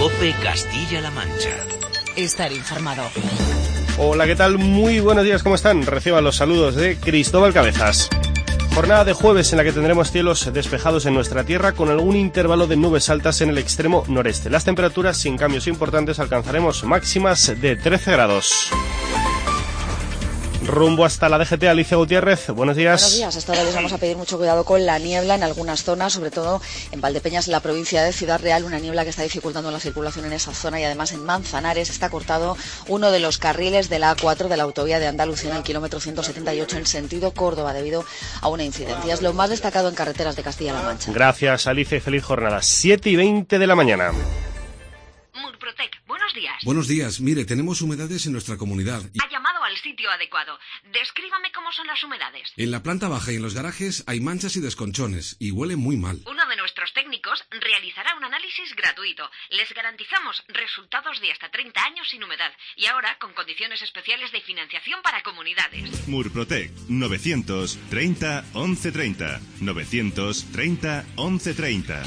COPE Castilla-La Mancha. Estar informado. Hola, ¿qué tal? Muy buenos días, ¿cómo están? Reciban los saludos de Cristóbal Cabezas. Jornada de jueves en la que tendremos cielos despejados en nuestra tierra con algún intervalo de nubes altas en el extremo noreste. Las temperaturas sin cambios importantes alcanzaremos máximas de 13 grados. Rumbo hasta la DGT, Alicia Gutiérrez, buenos días. Buenos días, esta hora les vamos a pedir mucho cuidado con la niebla en algunas zonas, sobre todo en Valdepeñas, en la provincia de Ciudad Real, una niebla que está dificultando la circulación en esa zona y además en Manzanares está cortado uno de los carriles de la A4 de la autovía de Andalucía en el kilómetro 178 en sentido Córdoba debido a una incidencia. Es lo más destacado en carreteras de Castilla-La Mancha. Gracias, Alicia, y feliz jornada. 7:20 de la mañana. Murprotec, buenos días. Buenos días, mire, tenemos humedades en nuestra comunidad. Ha llamado al sitio adecuado. Descríbame cómo son las humedades. En la planta baja y en los garajes hay manchas y desconchones y huele muy mal. Uno de nuestros técnicos realizará un análisis gratuito. Les garantizamos resultados de hasta 30 años sin humedad y ahora con condiciones especiales de financiación para comunidades. Murprotec, 930 1130. 930 1130.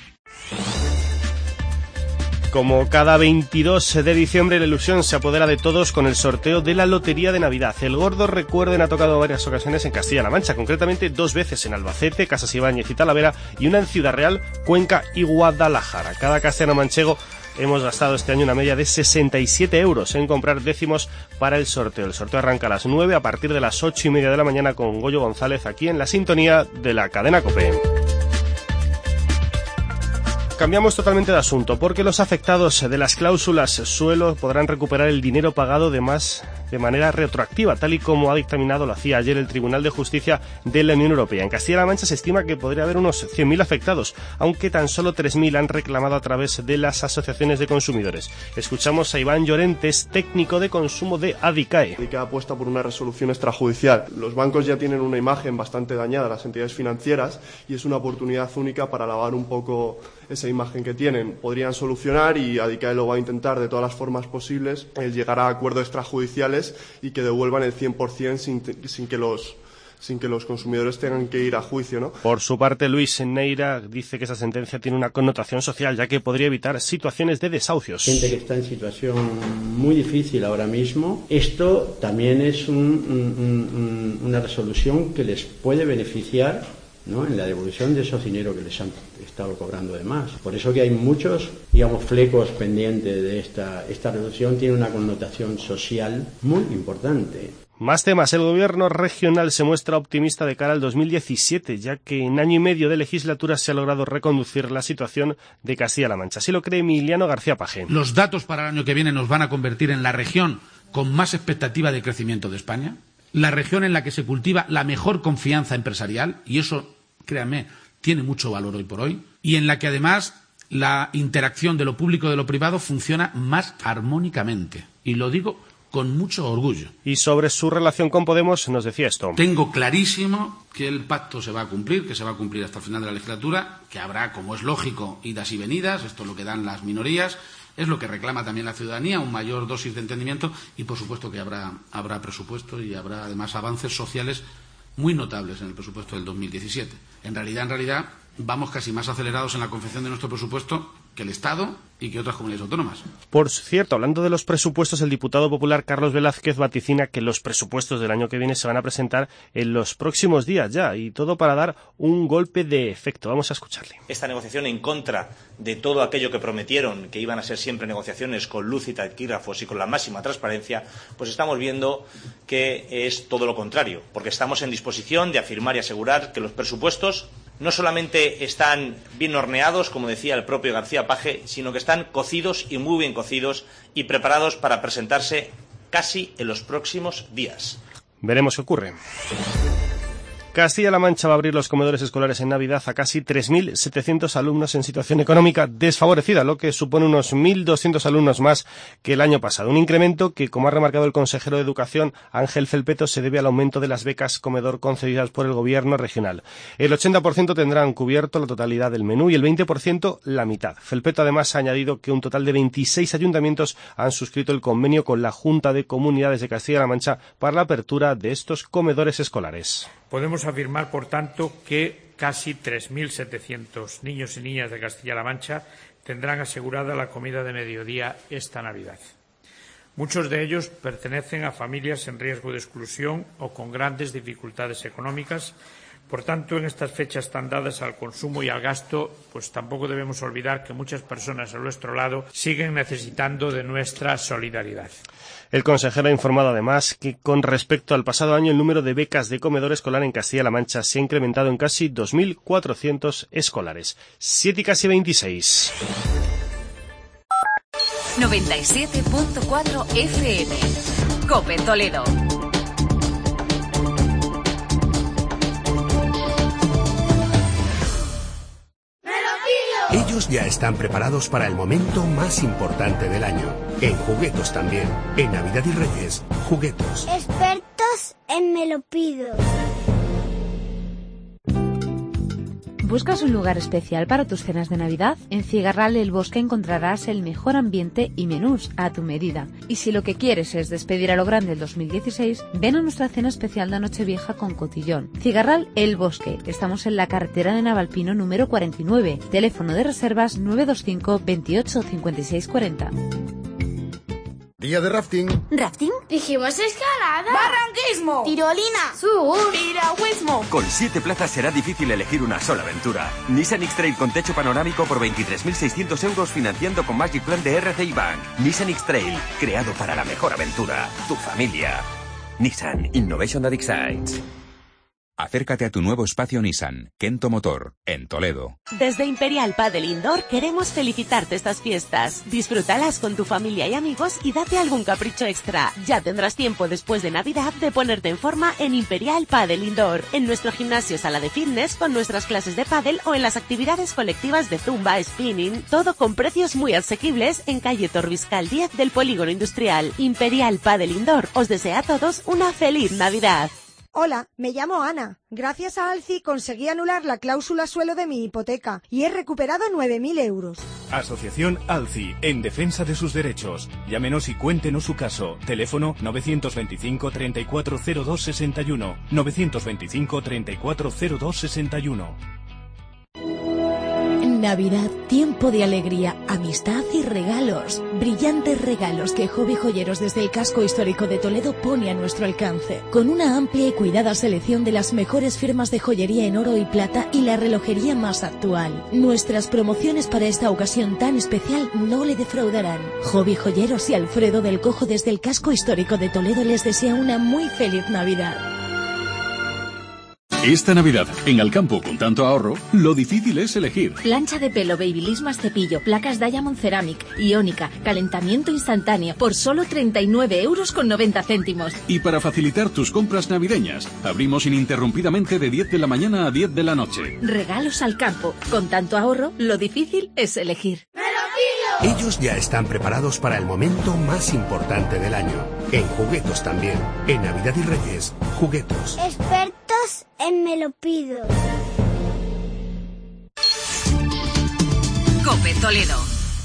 Como cada 22 de diciembre, la ilusión se apodera de todos con el sorteo de la Lotería de Navidad. El gordo, recuerden, ha tocado varias ocasiones en Castilla-La Mancha, concretamente 2 veces en Albacete, Casas Ibáñez y Talavera, y una en Ciudad Real, Cuenca y Guadalajara. Cada castellano manchego hemos gastado este año una media de 67 euros en comprar décimos para el sorteo. El sorteo arranca a las 9 a partir de las 8:30 de la mañana con Goyo González aquí en la sintonía de la cadena COPE. Cambiamos totalmente de asunto, porque los afectados de las cláusulas suelo podrán recuperar el dinero pagado de manera retroactiva, tal y como ha dictaminado, lo hacía ayer el Tribunal de Justicia de la Unión Europea. En Castilla-La Mancha se estima que podría haber unos 100.000 afectados, aunque tan solo 3.000 han reclamado a través de las asociaciones de consumidores. Escuchamos a Iván Llorentes, técnico de consumo de ADICAE. ADICAE apuesta por una resolución extrajudicial. Los bancos ya tienen una imagen bastante dañada, las entidades financieras, y es una oportunidad única para lavar un poco esa imagen que tienen. Podrían solucionar, y ADICAE lo va a intentar de todas las formas posibles, el llegar a acuerdos extrajudiciales y que devuelvan el 100% sin que los consumidores tengan que ir a juicio, ¿no? Por su parte, Luis Neira dice que esa sentencia tiene una connotación social, ya que podría evitar situaciones de desahucios. Gente que está en situación muy difícil ahora mismo, esto también es una resolución que les puede beneficiar, ¿no?, en la devolución de esos dineros que les han estado cobrando de más. Por eso que hay muchos, flecos pendientes de esta resolución. Tiene una connotación social muy importante. Más temas. El gobierno regional se muestra optimista de cara al 2017, ya que en año y medio de legislatura se ha logrado reconducir la situación de Castilla-La Mancha. Así lo cree Emiliano García Paje. Los datos para el año que viene nos van a convertir en la región con más expectativa de crecimiento de España, la región en la que se cultiva la mejor confianza empresarial, y eso, créanme, tiene mucho valor hoy por hoy, y en la que además la interacción de lo público y de lo privado funciona más armónicamente. Y lo digo con mucho orgullo. Y sobre su relación con Podemos nos decía esto. Tengo clarísimo que el pacto se va a cumplir, que se va a cumplir hasta el final de la legislatura, que habrá, como es lógico, idas y venidas, esto es lo que dan las minorías, es lo que reclama también la ciudadanía, una mayor dosis de entendimiento, y por supuesto que habrá presupuesto y habrá además avances sociales muy notables en el presupuesto del 2017. En realidad, vamos casi más acelerados en la confección de nuestro presupuesto que el Estado y que otras comunidades autónomas. Por cierto, hablando de los presupuestos, el diputado popular Carlos Velázquez vaticina que los presupuestos del año que viene se van a presentar en los próximos días ya, y todo para dar un golpe de efecto. Vamos a escucharle. Esta negociación en contra de todo aquello que prometieron, que iban a ser siempre negociaciones con luz y taquígrafos y con la máxima transparencia, pues estamos viendo que es todo lo contrario, porque estamos en disposición de afirmar y asegurar que los presupuestos no solamente están bien horneados, como decía el propio García Paje, sino que están cocidos y muy bien cocidos y preparados para presentarse casi en los próximos días. Veremos qué ocurre. Castilla-La Mancha va a abrir los comedores escolares en Navidad a casi 3.700 alumnos en situación económica desfavorecida, lo que supone unos 1.200 alumnos más que el año pasado. Un incremento que, como ha remarcado el consejero de Educación, Ángel Felpeto, se debe al aumento de las becas comedor concedidas por el Gobierno regional. El 80% tendrán cubierto la totalidad del menú y el 20% la mitad. Felpeto además ha añadido que un total de 26 ayuntamientos han suscrito el convenio con la Junta de Comunidades de Castilla-La Mancha para la apertura de estos comedores escolares. Podemos afirmar, por tanto, que casi 3.700 niños y niñas de Castilla-La Mancha tendrán asegurada la comida de mediodía esta Navidad. Muchos de ellos pertenecen a familias en riesgo de exclusión o con grandes dificultades económicas. Por tanto, en estas fechas tan dadas al consumo y al gasto, pues tampoco debemos olvidar que muchas personas a nuestro lado siguen necesitando de nuestra solidaridad. El consejero ha informado además que con respecto al pasado año el número de becas de comedor escolar en Castilla-La Mancha se ha incrementado en casi 2.400 escolares. 7:26. 97.4 FM. COPE Toledo. Ellos ya están preparados para el momento más importante del año. En Juguetos también. En Navidad y Reyes, Juguetos. Expertos en Me lo pido. ¿Buscas un lugar especial para tus cenas de Navidad? En Cigarral El Bosque encontrarás el mejor ambiente y menús a tu medida. Y si lo que quieres es despedir a lo grande el 2016, ven a nuestra cena especial de Nochevieja con cotillón. Cigarral El Bosque. Estamos en la carretera de Navalpino número 49. Teléfono de reservas 925 28 56 40. Día de rafting. ¿Rafting? Dijimos escalada. Barranquismo. Tirolina. Sur. Piragüismo. Con 7 plazas será difícil elegir una sola aventura. Nissan X-Trail con techo panorámico por 23.600 euros financiando con Magic Plan de RCI Bank. Nissan X-Trail, creado para la mejor aventura. Tu familia. Nissan Innovation that excites. Acércate a tu nuevo espacio Nissan, Kento Motor, en Toledo. Desde Imperial Padel Indoor queremos felicitarte estas fiestas. Disfrútalas con tu familia y amigos y date algún capricho extra. Ya tendrás tiempo después de Navidad de ponerte en forma en Imperial Padel Indoor, en nuestro gimnasio sala de fitness con nuestras clases de pádel o en las actividades colectivas de zumba, spinning, todo con precios muy asequibles en calle Torbiscal 10 del Polígono Industrial. Imperial Padel Indoor os desea a todos una feliz Navidad. Hola, me llamo Ana. Gracias a Alci conseguí anular la cláusula suelo de mi hipoteca y he recuperado 9.000 euros. Asociación Alci, en defensa de sus derechos. Llámenos y cuéntenos su caso. Teléfono 925 3402 61. 925 3402 61. Navidad, tiempo de alegría, amistad y regalos. Brillantes regalos que Hobby Joyeros desde el casco histórico de Toledo pone a nuestro alcance. Con una amplia y cuidada selección de las mejores firmas de joyería en oro y plata y la relojería más actual. Nuestras promociones para esta ocasión tan especial no le defraudarán. Hobby Joyeros y Alfredo del Cojo desde el casco histórico de Toledo les desea una muy feliz Navidad. Esta Navidad, en Alcampo, con tanto ahorro, lo difícil es elegir. Plancha de pelo Babyliss más cepillo, placas Diamond Ceramic, iónica, calentamiento instantáneo, por solo 39,90 €. Y para facilitar tus compras navideñas, abrimos ininterrumpidamente de 10 de la mañana a 10 de la noche. Regalos Alcampo. Con tanto ahorro, lo difícil es elegir. Ellos ya están preparados para el momento más importante del año. En Juguetos también. En Navidad y Reyes, Juguetos. Expertos en Me lo pido. COPE Toledo.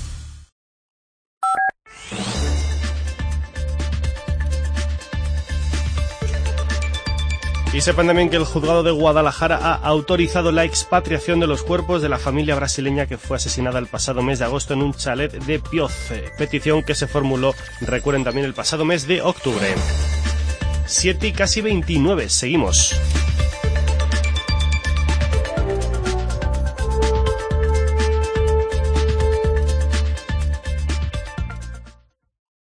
Y sepan también que el juzgado de Guadalajara ha autorizado la expatriación de los cuerpos de la familia brasileña que fue asesinada el pasado mes de agosto en un chalet de Pioce. Petición que se formuló, recuerden, también el pasado mes de octubre. 7:29, seguimos.